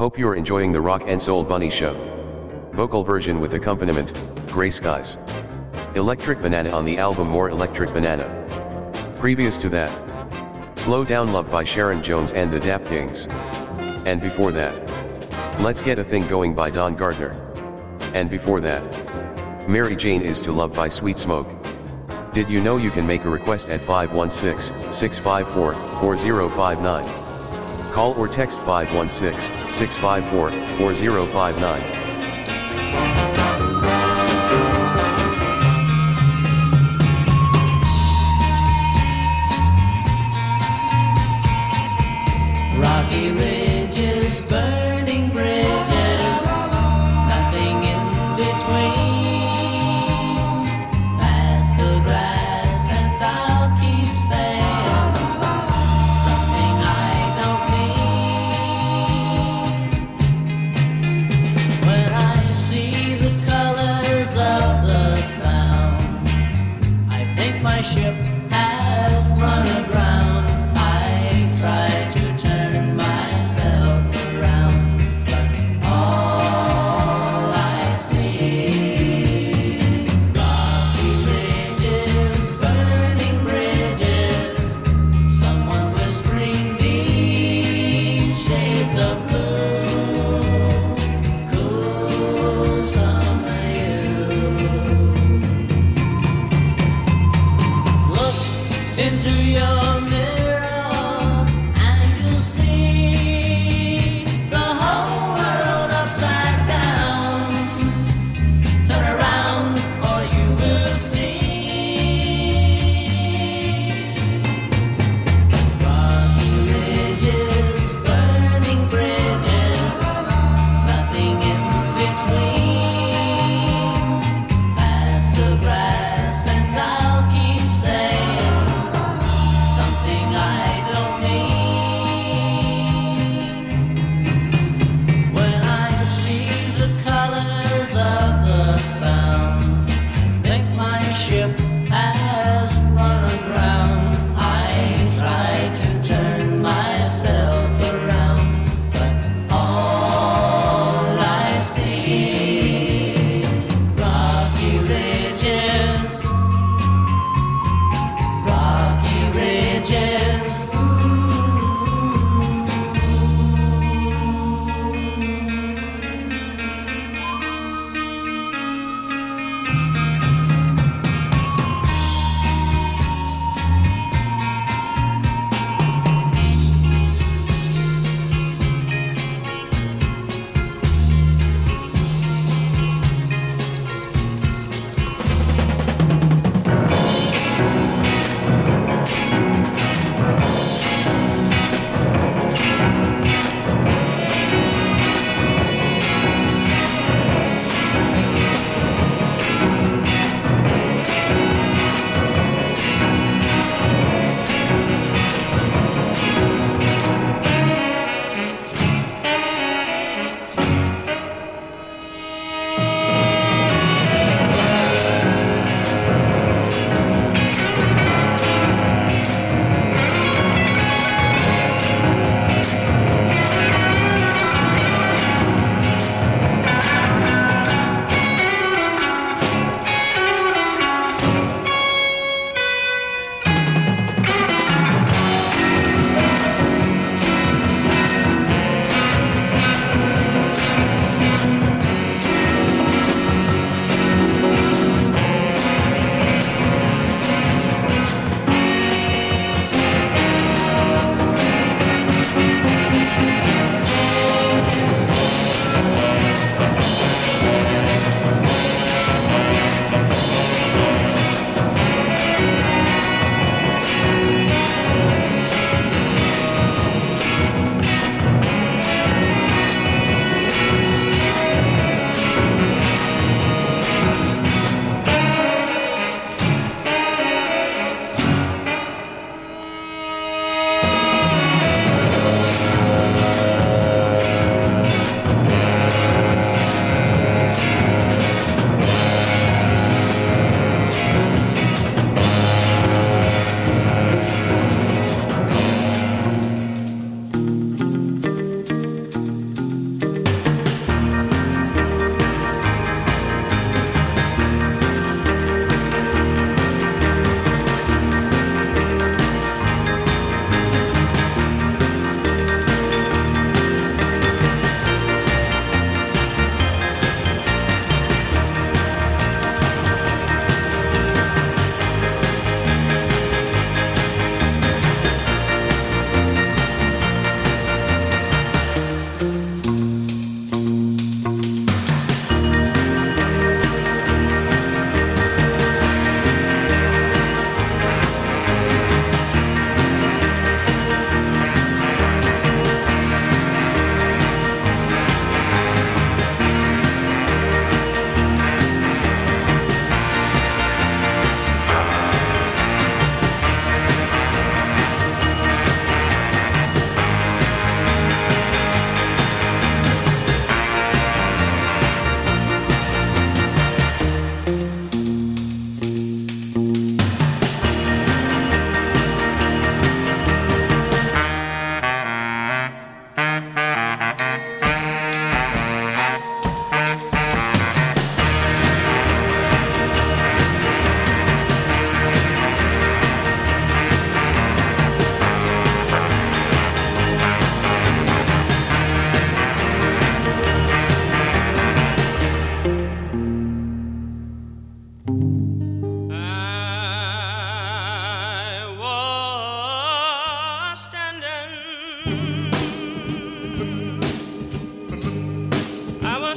Hope you're enjoying the Rock and Soul Bunny Show. Vocal version with accompaniment, Gray Skies. Electric Banana on the album More Electric Banana. Previous to that, Slow Down Love by Sharon Jones and the Dap Kings. And before that, Let's Get a Thing Going by Don Gardner. And before that, Mary Jane Is to Love by Sweet Smoke. Did you know you can make a request at 516-654-4059? Call or text 516-654-4059. Rocky ridges, burning bridges, nothing in between. Past the grass and I'll keep saying something I don't mean. When I see the colors of the sound, I think my ship has run aground. I try to turn myself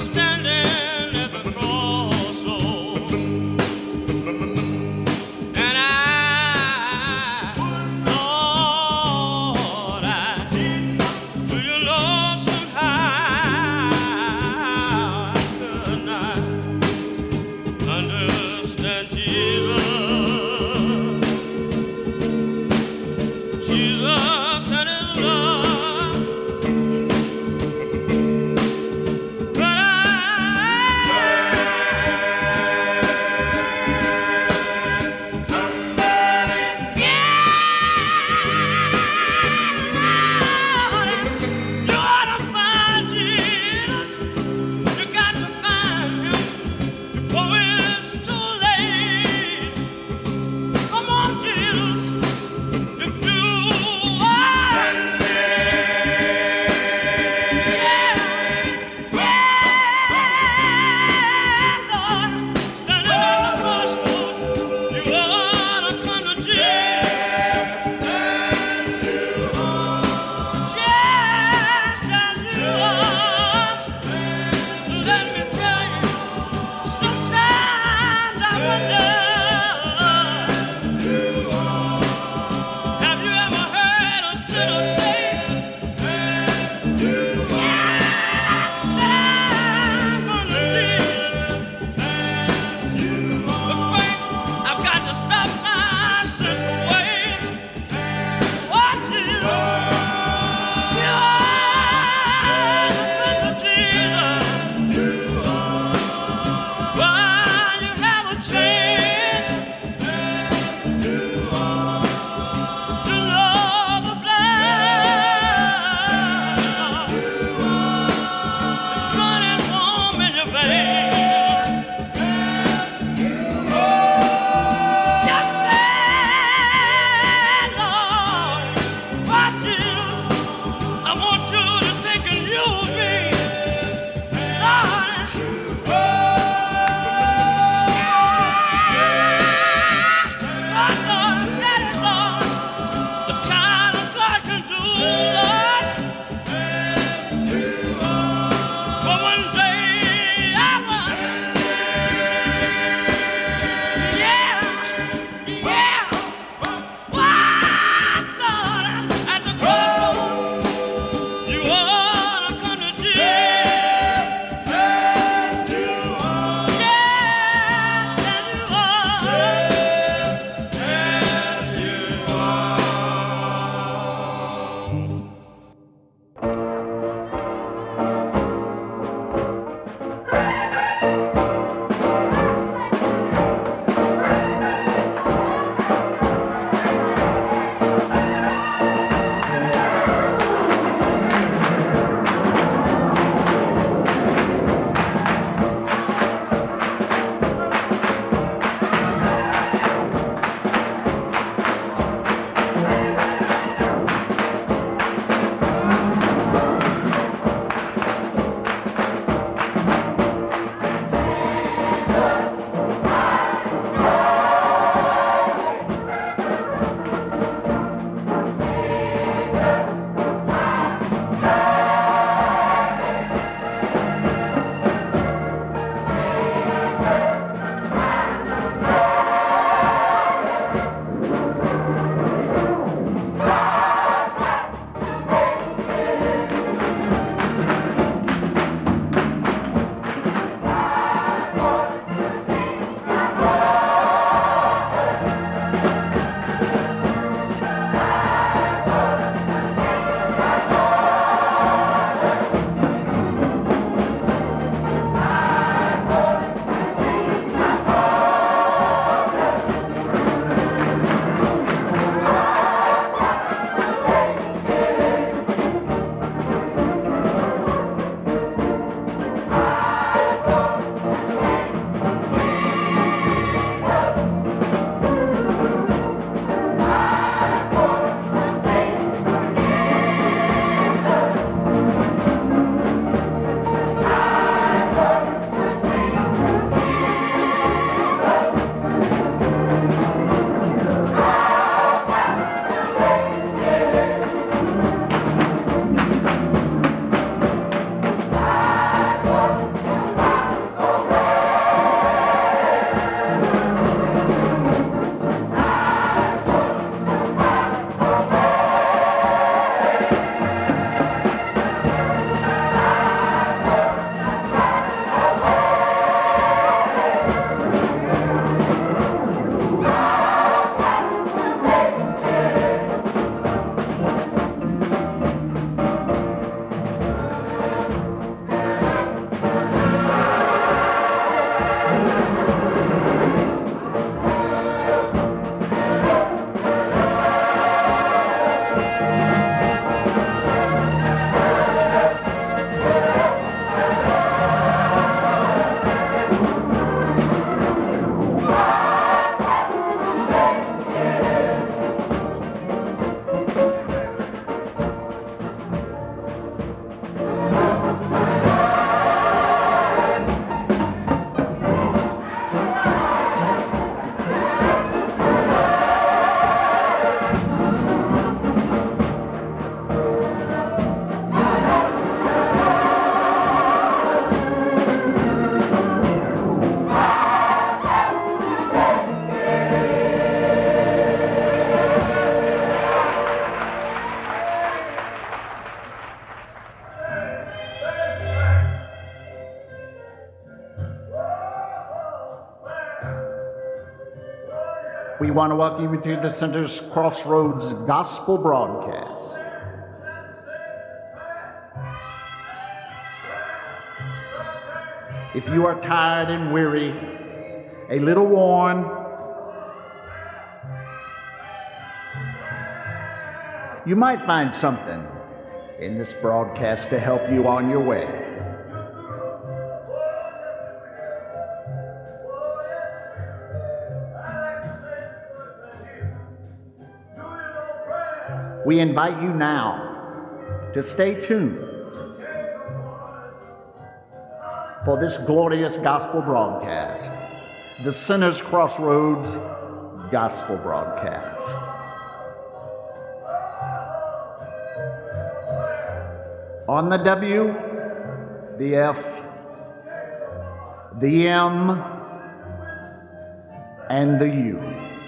standing at the crossroads, and Lord, do you know somehow I could not understand Jesus. Jesus and his love, but I We want to welcome you to the Sinners Crossroads Gospel Broadcast. If you are tired and weary, a little worn, you might find something in this broadcast to help you on your way. We invite you now to stay tuned for this glorious gospel broadcast, the Sinners Crossroads Gospel Broadcast. On the W, the F, the M, and the U.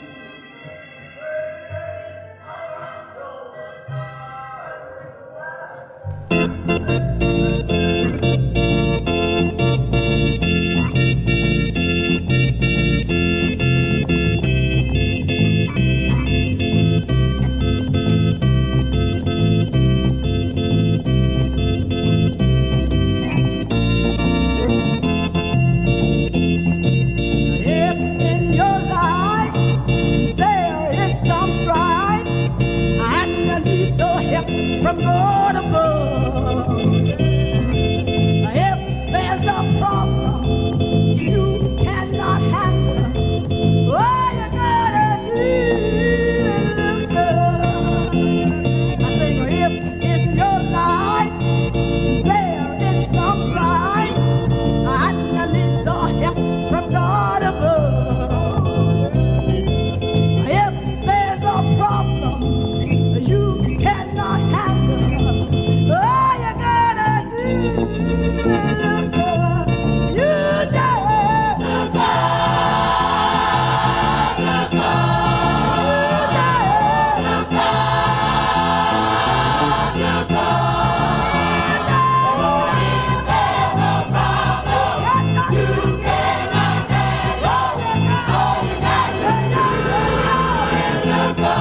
From God above. If there's a problem you cannot handle, all you gotta do is look up. I say, if in your life there is some strife, and you need the help from God above. If there's a problem you cannot handle, all you gotta do is look up. You just look up, look up. You just look up, look up. If there's a problem you cannot handle, all you got to do is look up.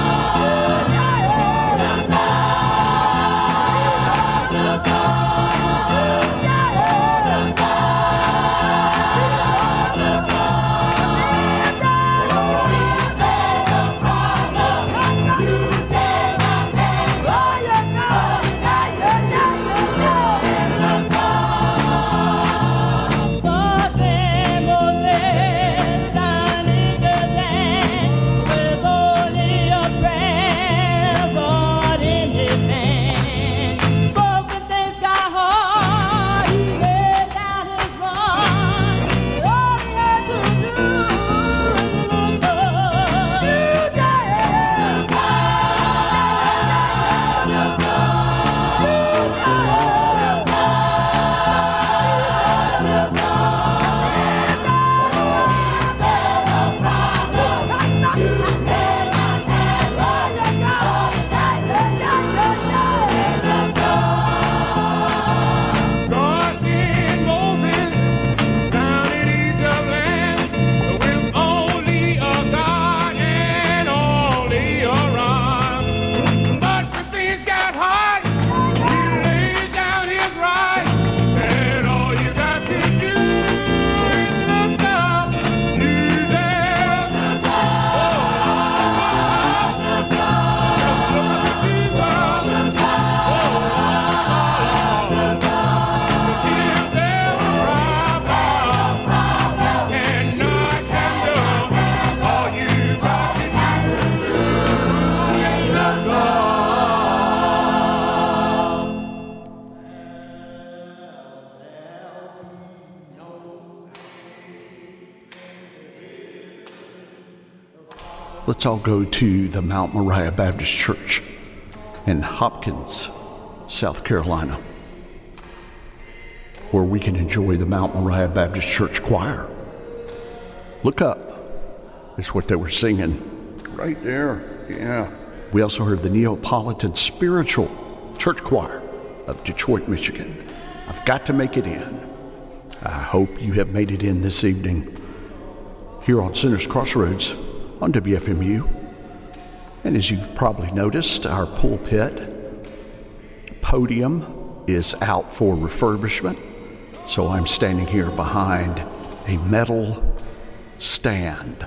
Let's all go to the Mount Moriah Baptist Church in Hopkins, South Carolina, where we can enjoy the Mount Moriah Baptist Church choir. Look up. That's what they were singing right there. Yeah. We also heard the Neapolitan Spiritual Church Choir of Detroit, Michigan. I've got to make it in. I hope you have made it in this evening. Here on Sinners Crossroads, on WFMU. And as you've probably noticed, our pulpit podium is out for refurbishment. So I'm standing here behind a metal stand.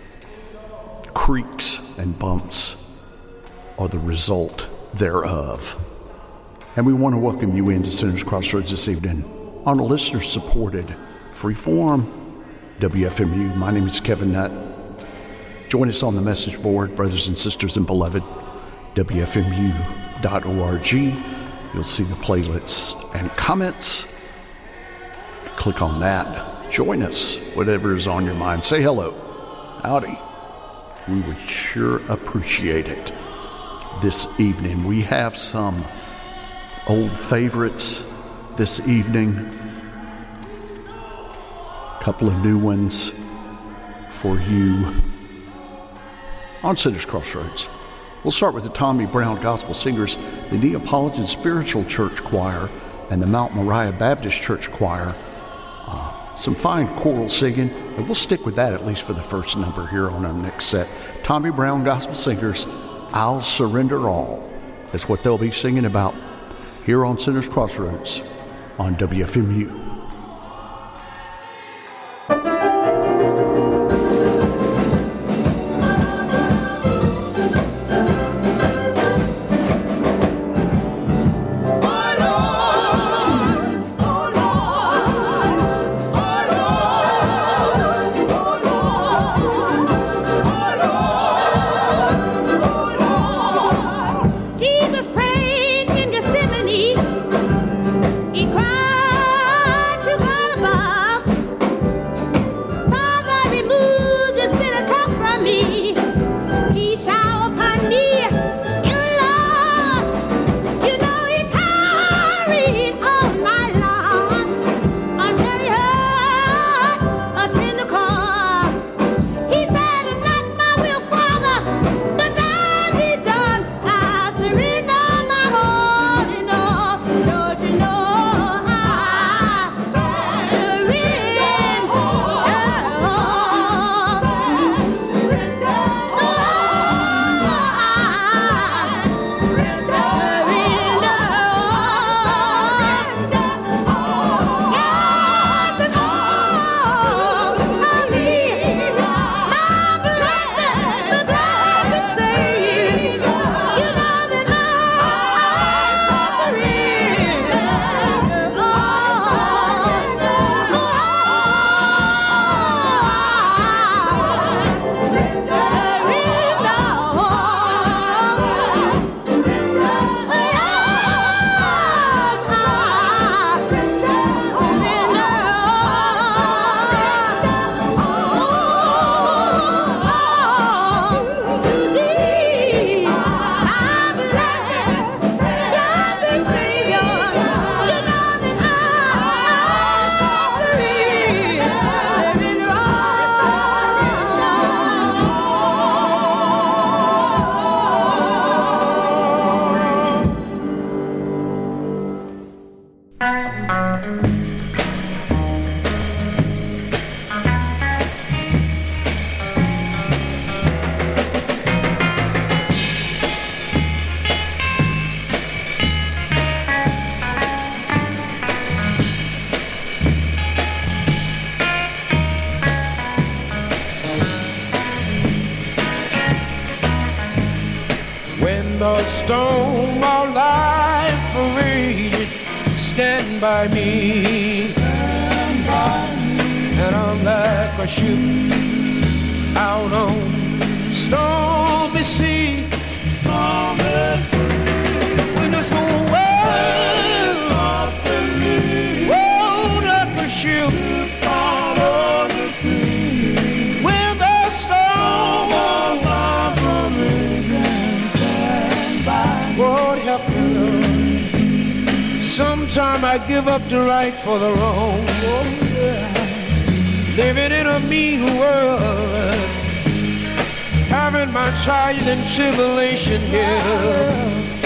Creaks and bumps are the result thereof. And we want to welcome you into Sinners Crossroads this evening on a listener-supported freeform WFMU. My name is Kevin Nutt. Join us on the message board, brothers and sisters and beloved, WFMU.org. You'll see the playlists and comments. Click on that. Join us, whatever is on your mind. Say hello. Howdy. We would sure appreciate it. This evening, we have some old favorites this evening. A couple of new ones for you on Sinners Crossroads. We'll start with the Tommy Brown Gospel Singers, the Neapolitan Spiritual Church Choir, and the Mount Moriah Baptist Church Choir. Some fine choral singing, and we'll stick with that at least for the first number here on our next set. Tommy Brown Gospel Singers, I'll Surrender All, is what they'll be singing about here on Sinners Crossroads on WFMU. The storm of life rages, stand by me. Stand by me. And I'm like a ship out on stormy sea. When the whole world is lost in me, oh, like a ship out on the sea. When the storm of life Lord help me, Lord. Sometime I give up the right for the wrong. Oh, yeah. Living in a mean world, having my trials and tribulation here.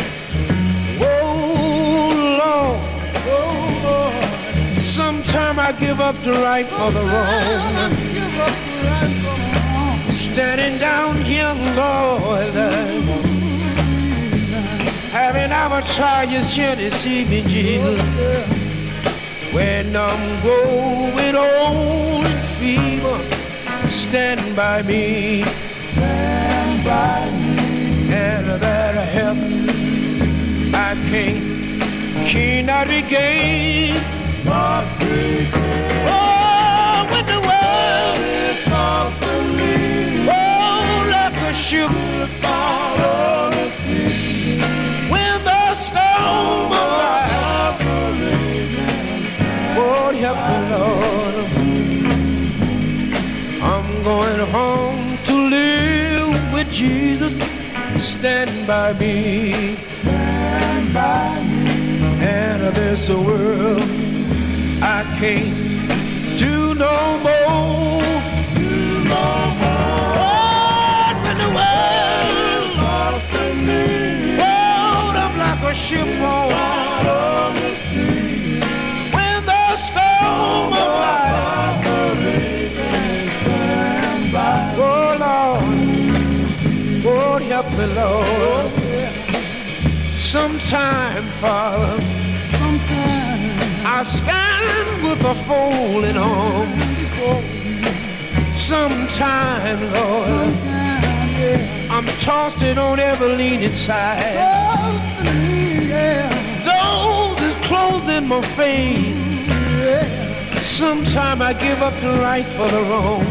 Oh, Lord. Sometime I give up the right for the wrong. standing down here, Lord, having our charges here this evening, Jesus. When I'm growing old and feeble, stand by me, stand by me, and that help I cannot regain. Oh, when the world is tossed to me, oh, like a ship out on the sea, when the storm of life, oh, help me, Lord. I'm going home to live with Jesus. Stand by me, stand by me. And this world I can't do no more, do no more. Oh, when the world lost in me, oh, I'm like a ship out on the sea. When the storm of life, oh Lord, oh help me, Lord. Sometime, Father, I stand with a folding arm. Sometime, Lord, I'm tossed in on every leaning side. Doors is closed in my face. Sometime I give up the right for the wrong.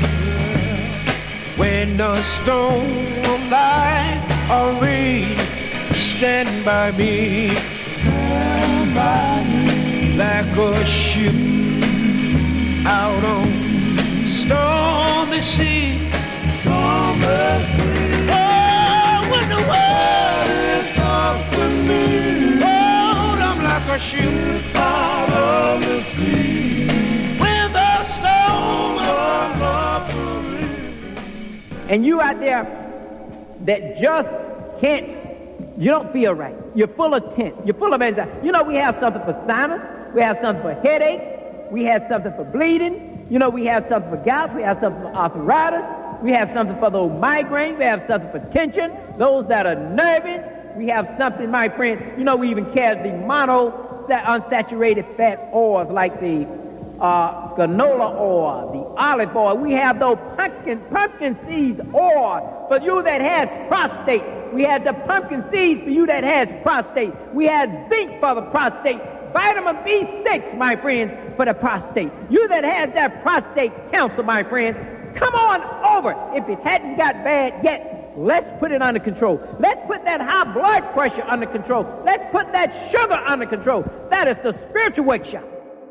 When the storm of life or rain, stand by me, stand by me, like a ship out on stormy sea. Stormy sea. Oh, when the world is tossed with me, oh, I'm like a ship out on the sea. When the storm of love. And you out there that just can't, you don't feel right. You're full of tense. You're full of anxiety. You know, we have something for sinus. We have something for headache. We have something for bleeding. You know, we have something for gout. We have something for arthritis. We have something for those migraines. We have something for tension. Those that are nervous. We have something, my friend. You know, we even carry the unsaturated fat oils like the canola oil, the olive oil. We have those pumpkin seeds oil for you that has prostate. We have the pumpkin seeds for you that has prostate. We have zinc for the prostate. Vitamin B6, my friends, for the prostate. You that has that prostate cancer, my friends, come on over. If it hadn't got bad yet, let's put it under control. Let's put that high blood pressure under control. Let's put that sugar under control. That is the spiritual workshop.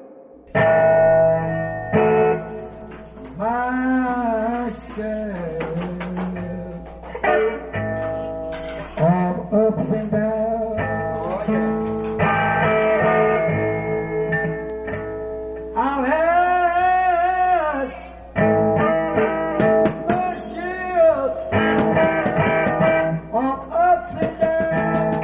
Myself all ups and downs. I'll have the shield all ups and downs.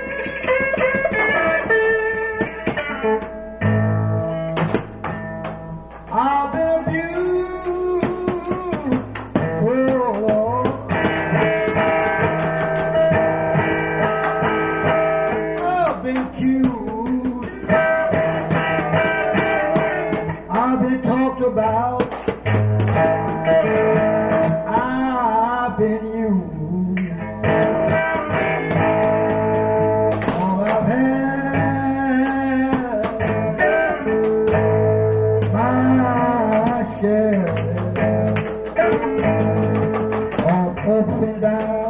I've been abused, oh Lord. I've been accused. I've been talked about. I've been used. All I've had, my share of ups and downs.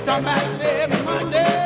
Somebody said Monday.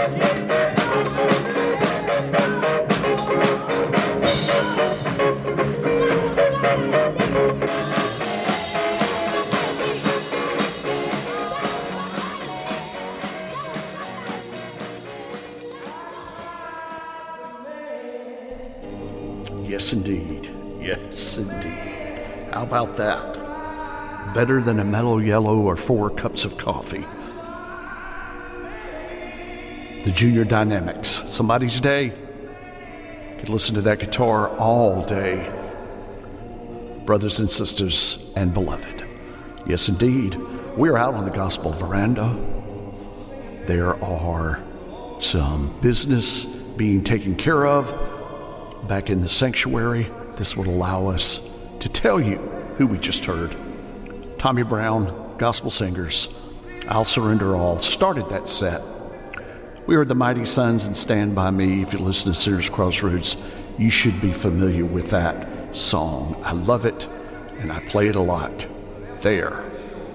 Yes, indeed. Yes, indeed. How about that? Better than a mellow yellow or 4 cups of coffee. The Junior Dynamics. Somebody's day. Could listen to that guitar all day. Brothers and sisters and beloved. Yes, indeed. We're out on the gospel veranda. There are some business being taken care of back in the sanctuary. This would allow us to tell you who we just heard. Tommy Brown, Gospel Singers, I'll Surrender All, started that set. We heard the Mighty Sons and Stand By Me. If you listen to Sinners Crossroads, you should be familiar with that song. I love it, and I play it a lot. There.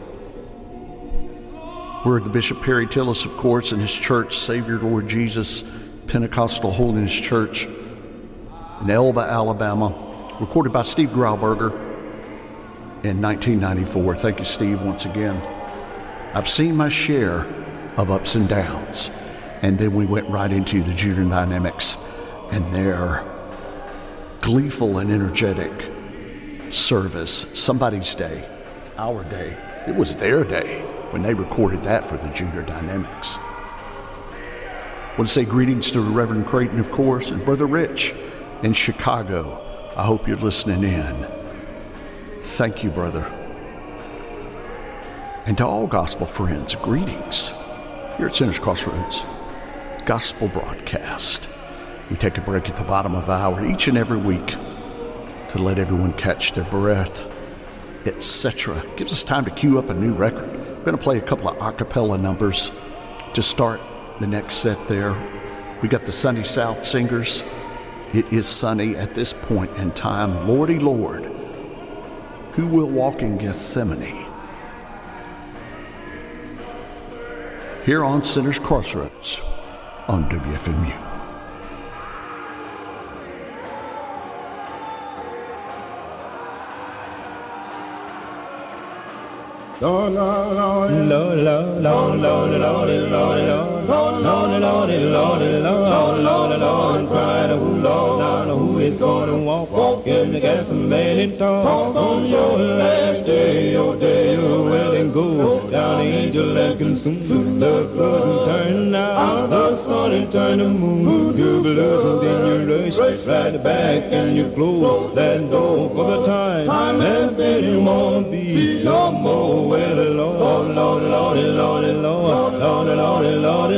We're the Bishop Perry Tillis, of course, and his church, Savior Lord Jesus Pentecostal Holiness Church in Elba, Alabama, recorded by Steve Grauberger in 1994. Thank you, Steve, once again. I've seen my share of ups and downs, and then we went right into the Junior Dynamics and their gleeful and energetic service. Somebody's day, our day. It was their day when they recorded that for the Junior Dynamics. I want to say greetings to Reverend Creighton, of course, and Brother Rich in Chicago. I hope you're listening in. Thank you, brother. And to all gospel friends, greetings here at Sinners Crossroads Gospel Broadcast. We take a break at the bottom of the hour each and every week to let everyone catch their breath, etc. Gives us time to cue up a new record. We're going to play a couple of a cappella numbers to start the next set there. We got the Sunny South Singers. It is sunny at this point in time. Lordy Lord, who will walk in Gethsemane? Here on Sinners Crossroads on WFMU. Lord, Lord, Lord, Lord, Lord, Lord, Lord, Lord, Lord, Lord, Lord, cried, oh Lord, who is going to walk in the Gethsemane talk on your last day, your day, your well and go down the angel and consume the flood and turn out the sun and turn the moon to blood, then you rush right back and you close that door for the time has been you won't be no more. Well, Lord, Lord, Lord, Lord, Lord, Lord, Lord, Lord, Lord,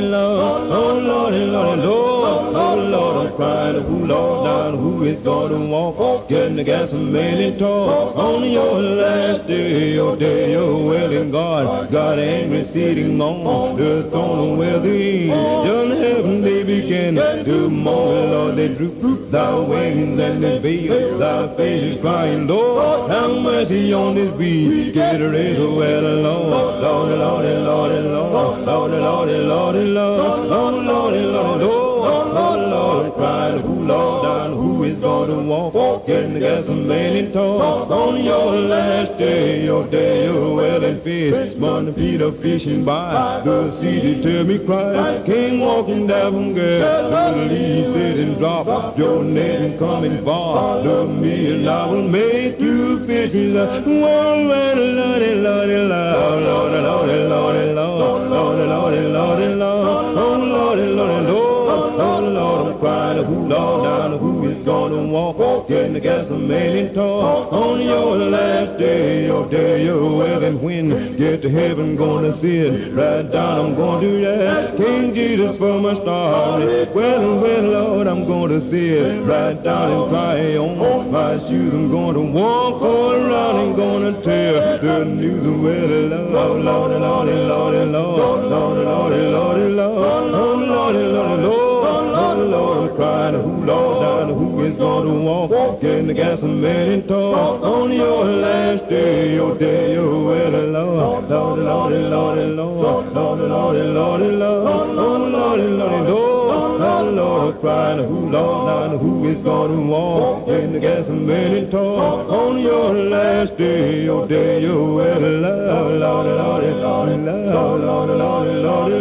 oh Lord, Lord, Lord, oh Lord, I'm crying, who Lord down, who is going to walk, getting the Gethsemane talk on your last day, your day, your well in God, God angry sitting on the throne where the angels in heaven they begin to mourn, Lord, they droop thy wings and they veil thy face is crying, Lord, have mercy on this weak, get ready to well, Lord, Lord, Lord, Lord, Lord, Lord, Lord, Lord, Lord, Lord, Lord, Lord, Lord, cried, who Lord down, who is going to walk in the Gethsemane talk on your last day, your well and fish, Monday feet of fishing by the sea, they tell me Christ came walking down from Galilee, said and drop your net and come and follow me, and I will make you fishers. One man, Lordy, Lordy, Lord, Lordy, Lordy, Lordy, Lord, Lordy, Lordy, Lordy, Lord, oh Lordy, Lordy, Lord, oh Lord, I'm crying, who Lord down, who is going to walk in the Gethsemane talk on your last day, your well, and when get to heaven, gonna sit right down, I'm going to ask King Jesus for my start. Well, Lord, I'm going to sit right down and try on my shoes. I'm going to walk all around and gonna tell the news. Well, Lord, Lord, Lord, Lord, Lord, Lord, Lord, Lord, Lord, oh Lord, Lord, Lord. Oh Lord, I'm crying, who Lord down, who is going to walk in the Gethsemane talk on your last day, your well, Lord, Lord, Lord, Lord, Lord, Lord, Lord, Lord, Lord, Lord, oh Lord, Lord, crying, who, Lord, now who is gonna walk in the gasoline talk on your last day, your day, your well, Lord, Lord, Lord, Lord, Lord, Lord, Lord, Lord,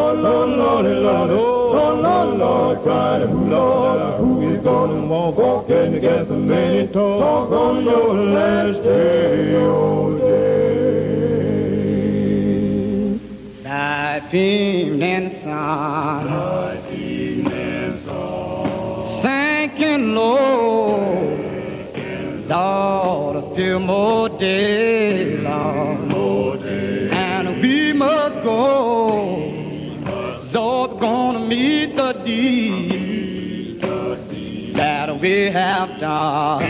Lord, crying, who, Lord, who is gonna walk in the gasoline talk on your last day, your day. Thy evening sun, sinking low, Lord, a few more days, Lord, and we must go. Lord, we're gonna meet the deed that we have done.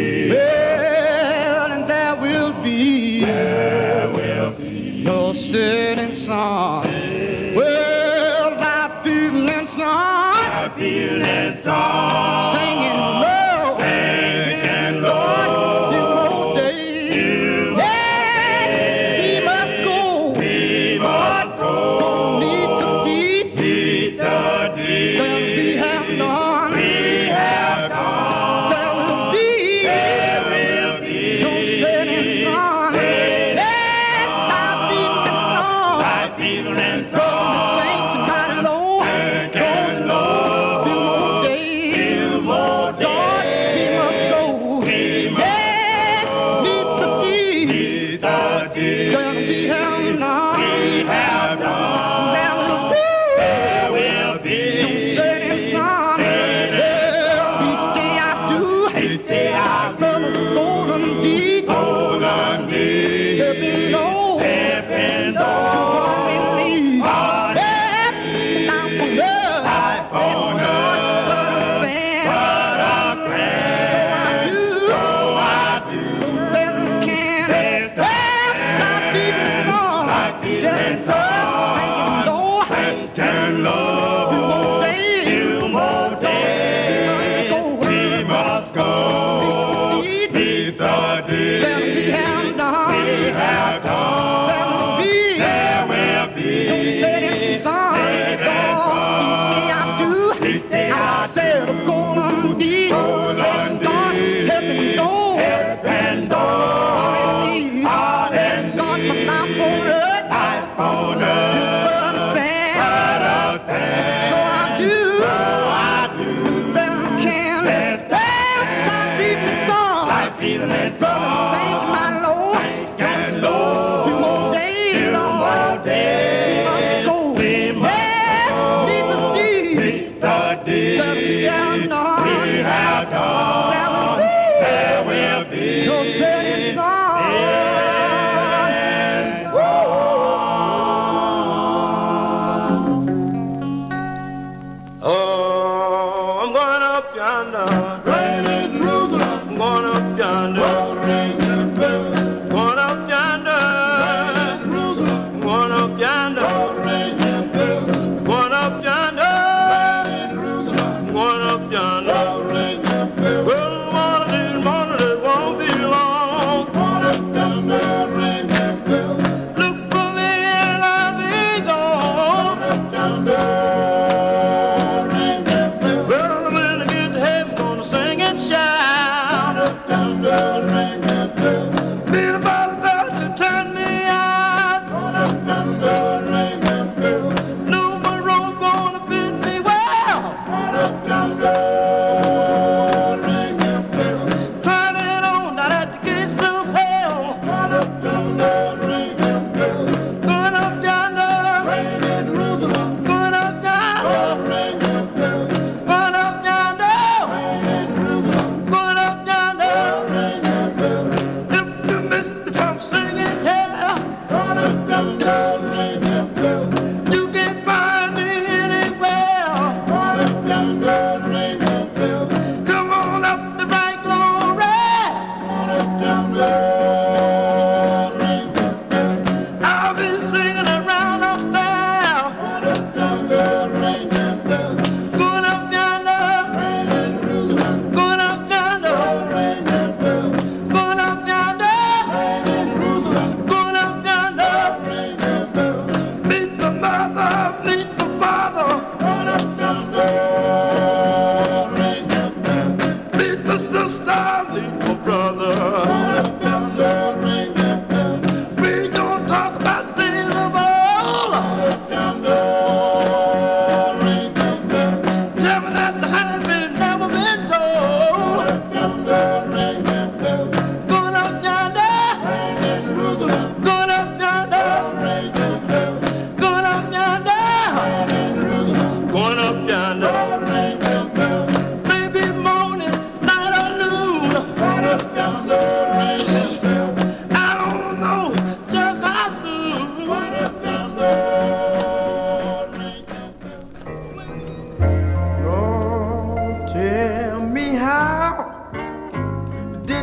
Well, and there will be no setting sun. Well, thy evening sun, singing low, Lord, few more days. Yeah, we must go. Meet the deeds that we have done. There will be no setting sun. Yes, thy evening sun, sing mighty low. I've been singing around up there.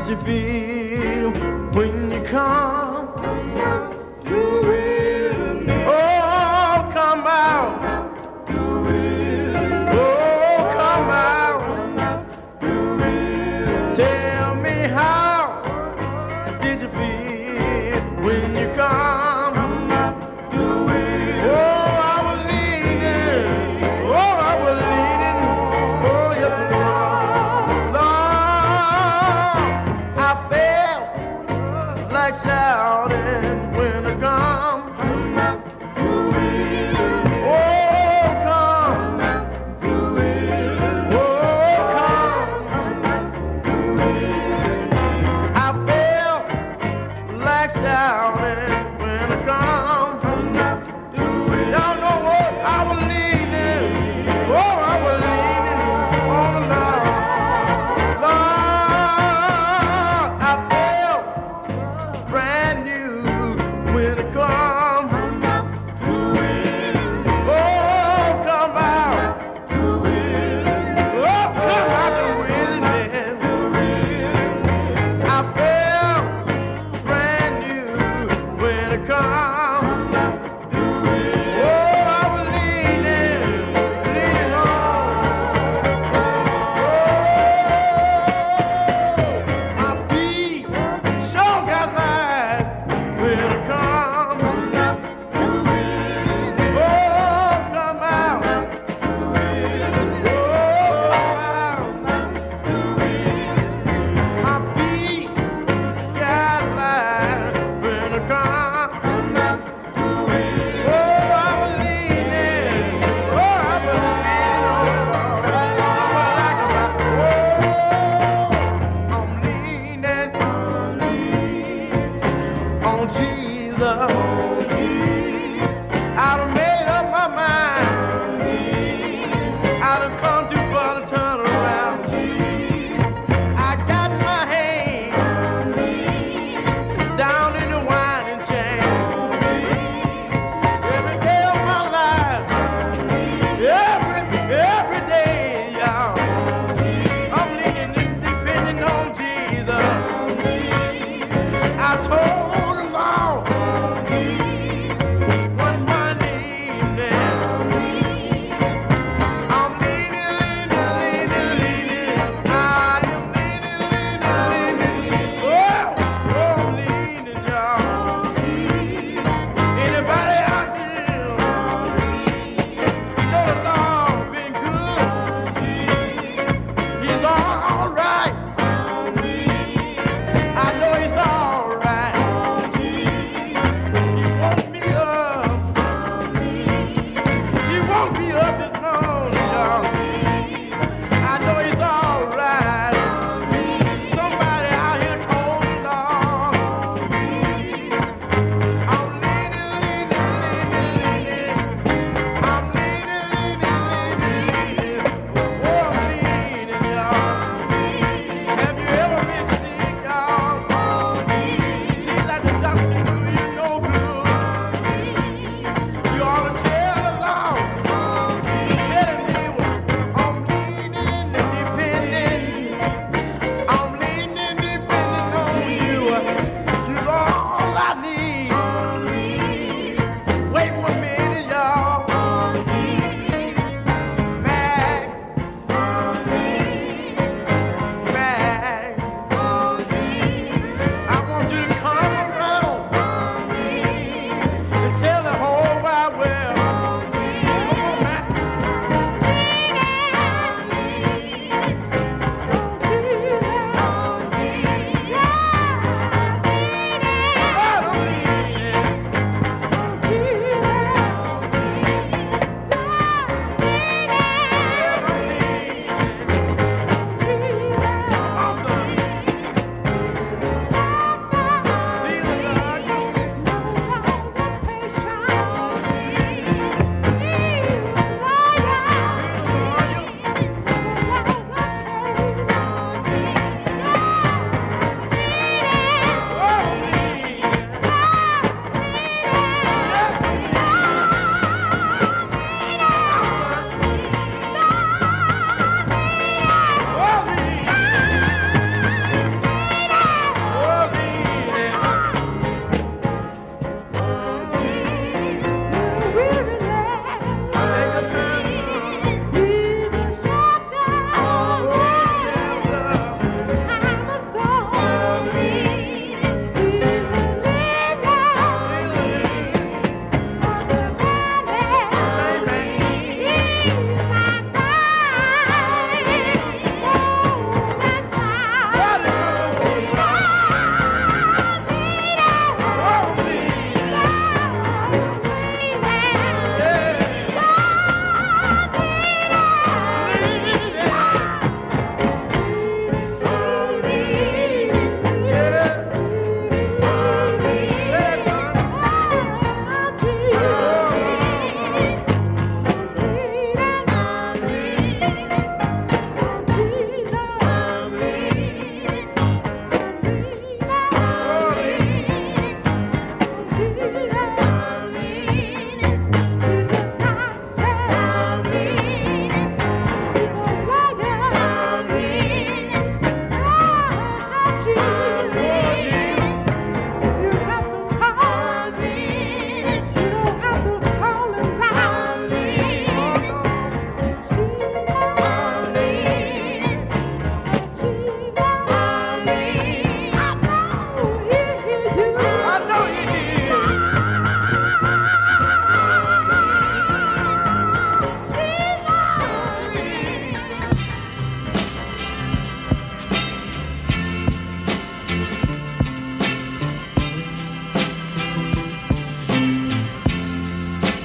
you feel when you come? Oh, come out. Oh, come out. Tell me how did you feel when you come? Oh, I was leaning. Oh, I was leaning. Oh, yes, it was. Lord, I felt like shouting when I come.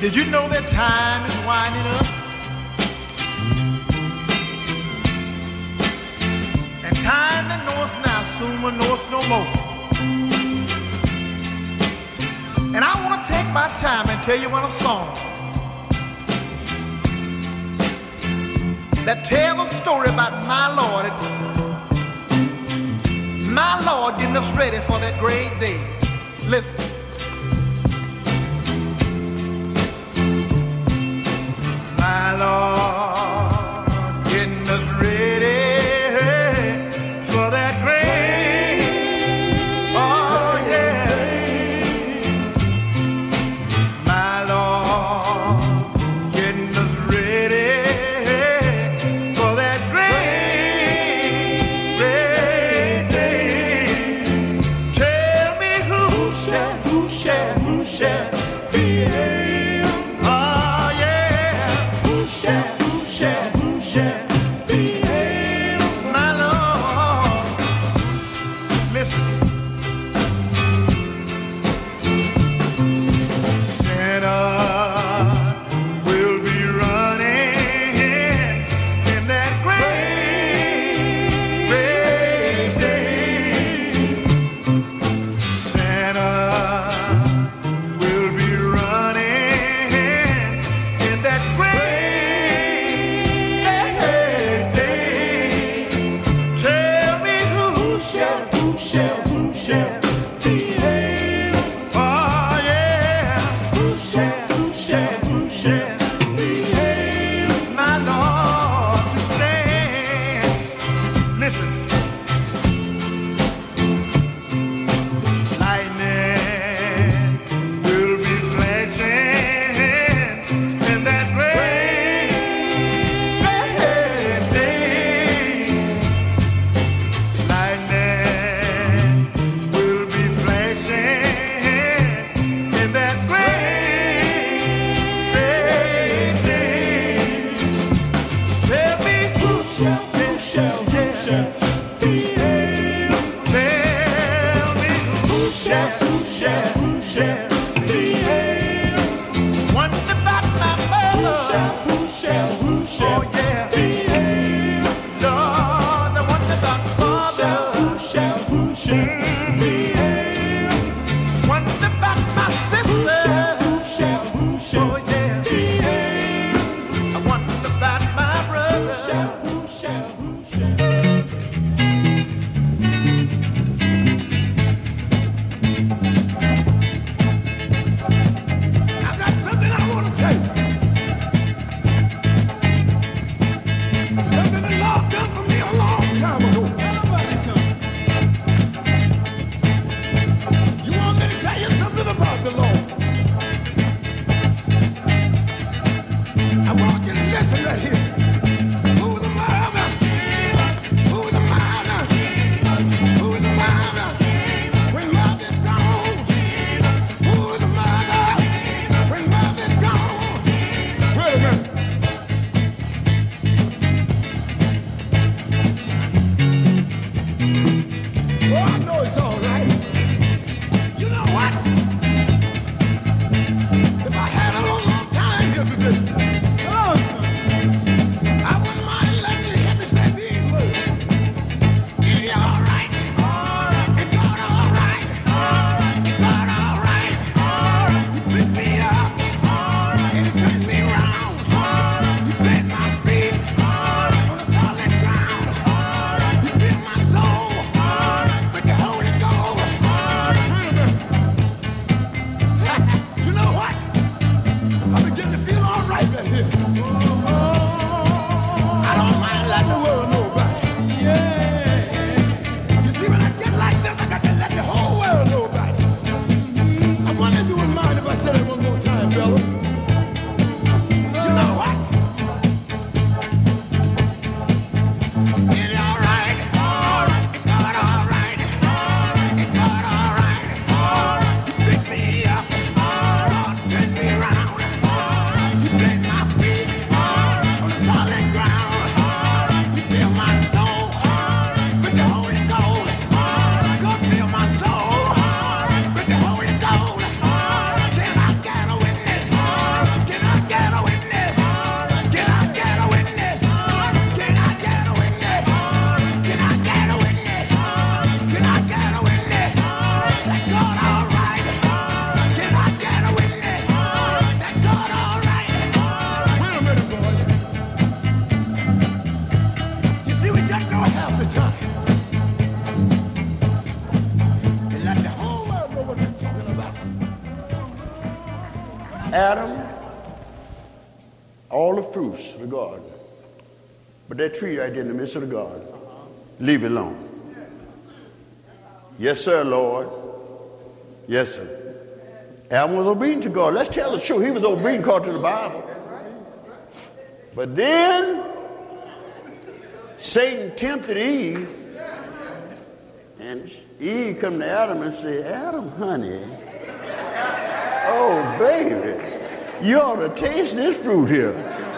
Did you know that time is winding up? And time that knows now soon will know us no more. And I want to take my time and tell you one song that tells a story about my Lord getting us ready for that great day. Listen. My Lord getting us ready for that great, oh yeah. My Lord getting us ready for that great, great day. Tell me who Adam all the fruits of the garden. But that tree right there in the midst of the garden, leave it alone. Yes, sir, Lord. Yes, sir. Adam was obedient to God. Let's tell the truth. He was obedient according to the Bible. But then Satan tempted Eve, and Eve come to Adam and said, Adam, honey, oh, baby, you ought to taste this fruit here.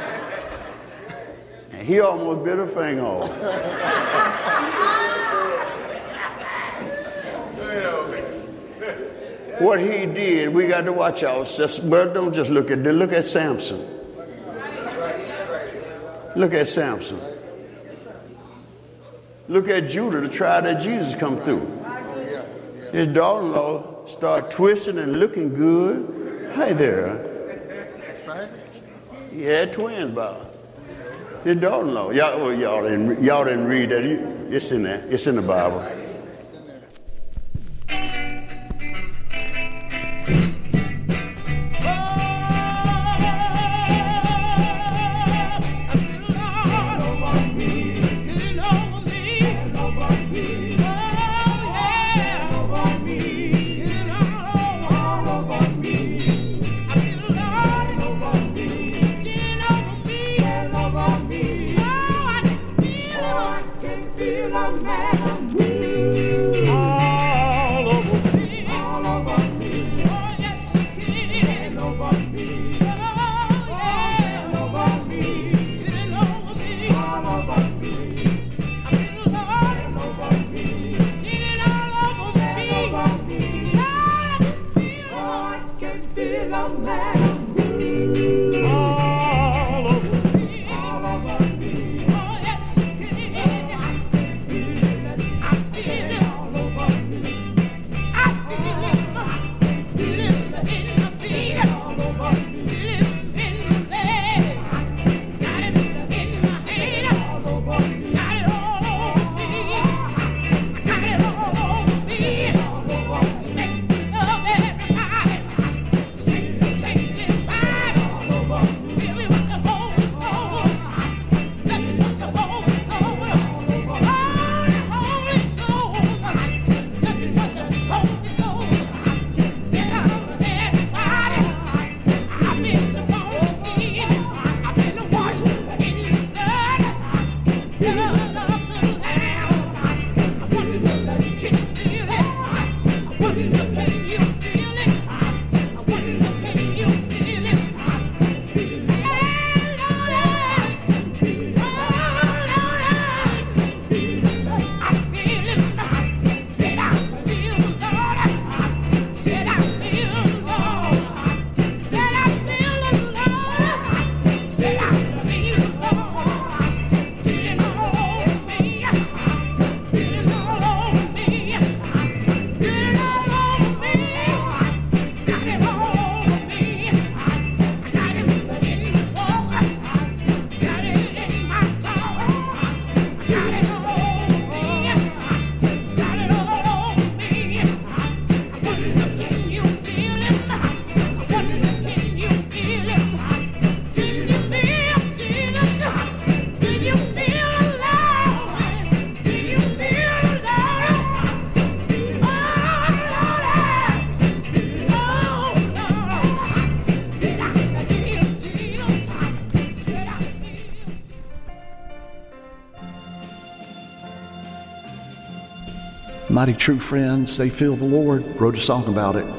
And he almost bit her finger off. What he did, we got to watch ourselves. Well, don't just look at them. Look at Samson. Look at Samson. Look at Judah, the trial that Jesus come through. His daughter-in-law started twisting and looking good. Hey there. He had twins, Bob. His daughter-in-law. Y'all didn't read that. It's in there. It's in the Bible. Mighty True Friends, They Feel the Lord, wrote a song about it.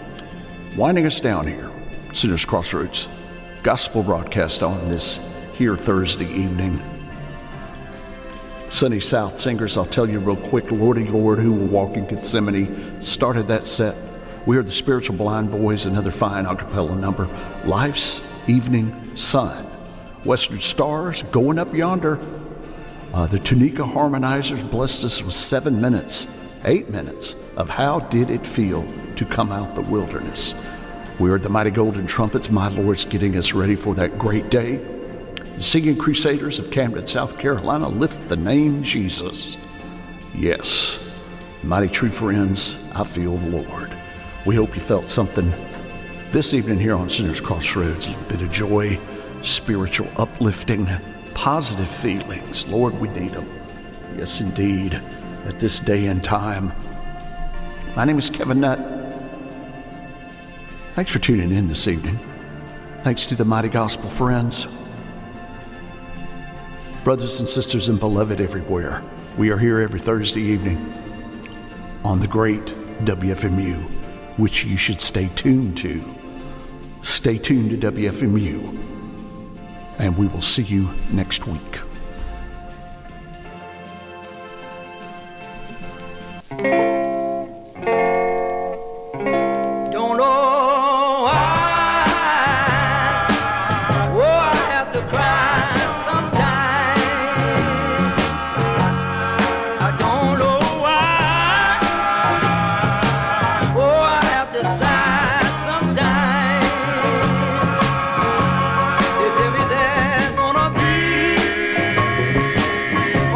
Winding us down here, Sinners Crossroads, gospel broadcast on this here Thursday evening. Sunny South Singers, I'll tell you real quick, Lordy Lord, who will walk in Gethsemane, started that set. We heard the Spiritual Blind Boys, another fine a cappella number, Life's Evening Sun. Western Stars, Going Up Yonder. The Tunica Harmonizers blessed us with 8 minutes of How Did It Feel to Come Out the Wilderness. We heard the Mighty Golden Trumpets, My Lord's getting us ready for that great day. The Singing Crusaders of Camden, South Carolina, lift the name Jesus. Yes, mighty true friends, I feel the Lord. We hope you felt something This evening here on Sinner's Crossroads, a bit of joy, spiritual uplifting, positive feelings. Lord, we need them. Yes, indeed, at this day and time. My name is Kevin Nutt. Thanks for tuning in this evening. Thanks to the Mighty Gospel Friends. Brothers and sisters and beloved everywhere, we are here every Thursday evening on the great WFMU, which you should stay tuned to. Stay tuned to WFMU, and we will see you next week. Don't know why, oh, I have to cry sometimes. I don't know why, oh, I have to sigh sometimes. They tell me there's gonna be, oh,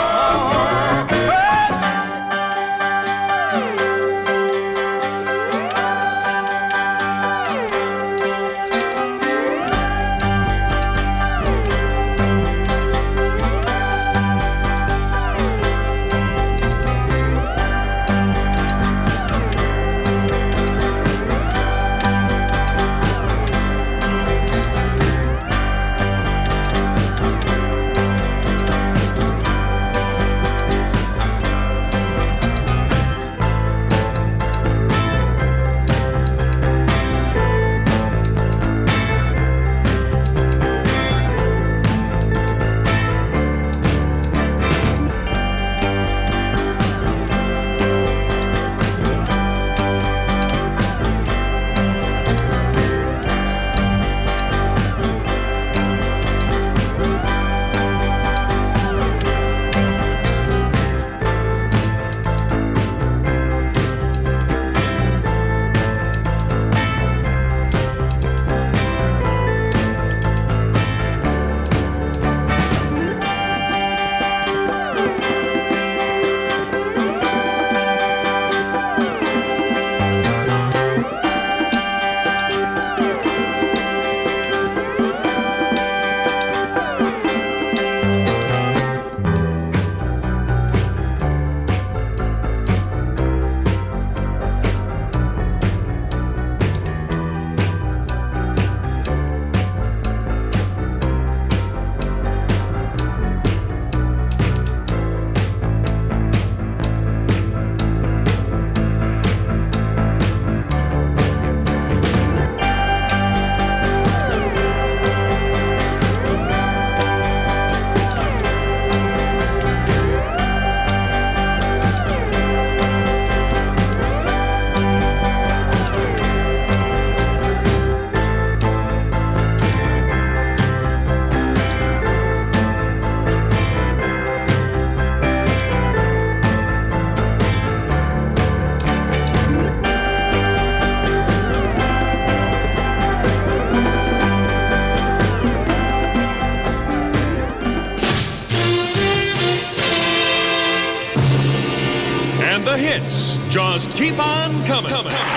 And the hits just keep on coming.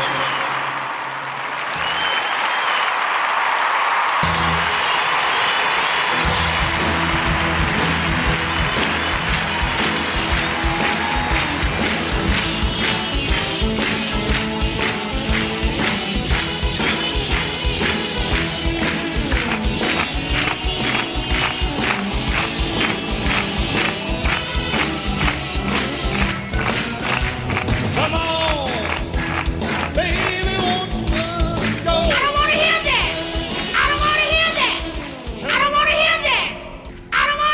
Come on, baby, won't you go? I don't want to hear that. I don't want to hear that. I don't want to hear that. I don't want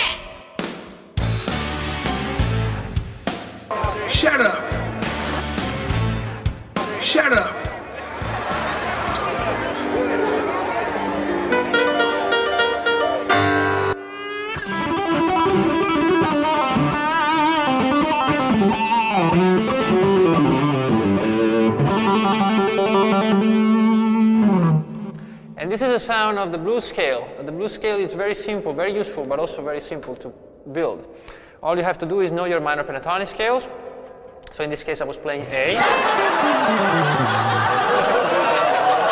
to hear that. Shut up. Shut up. And this is a sound of the blues scale. The blues scale is very simple, very useful, but also very simple to build. All you have to do is know your minor pentatonic scales. So in this case, I was playing A.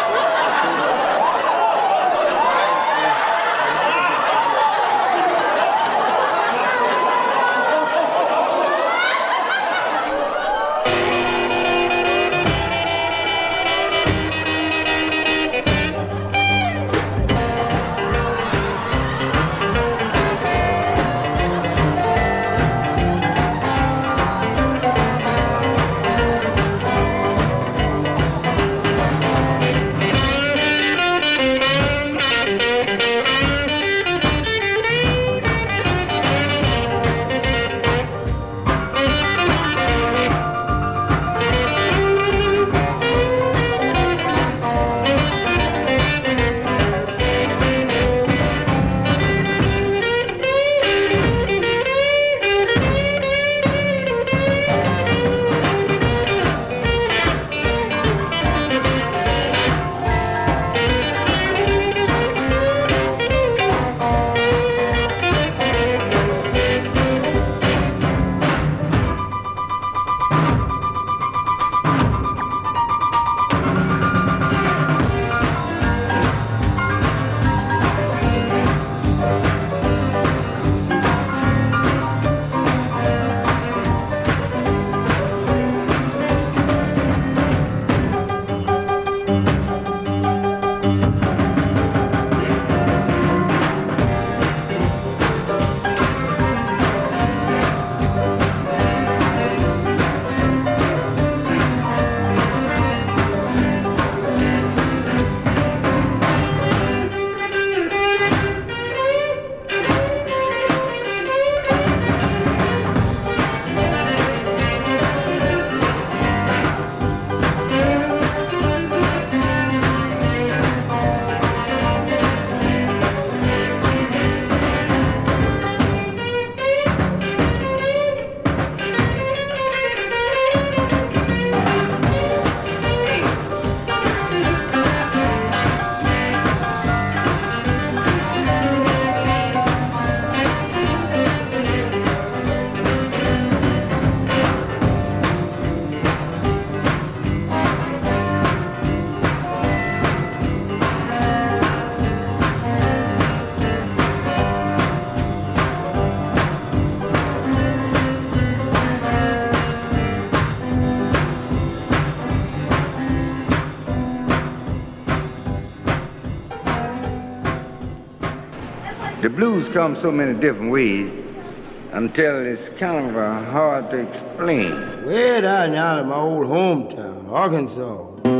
come so many different ways until it's kind of hard to explain. Way down out of my old hometown, Arkansas.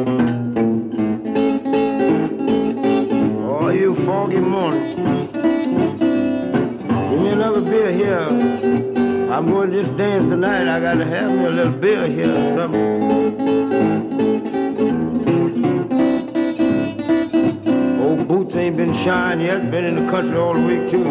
Oh, you foggy morning. Give me another beer here. I'm going to this dance tonight. I got to have me a little beer here or something. Old boots ain't been shined yet. Been in the country all the week, too.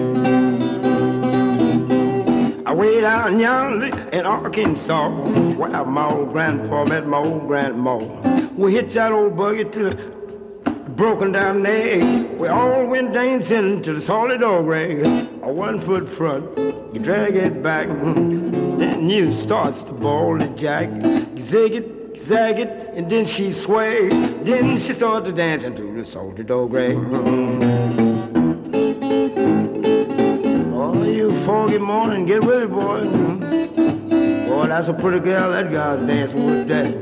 I way down yonder in Arkansas, where my old grandpa met my old grandma. We hitched that old buggy to the broken down leg. We all went dancing to the solid dog rag. A 1 foot front, you drag it back, then you starts to ball the jack. Zig it, and then she sway. Then she started to dance into the solid dog rag. Oh, you foggy morning, get with it, boy. Boy, that's a pretty girl that guy's dancing with that.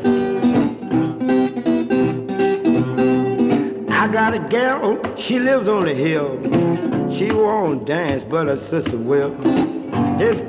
I got a gal, she lives on the hill. She won't dance, but her sister will. This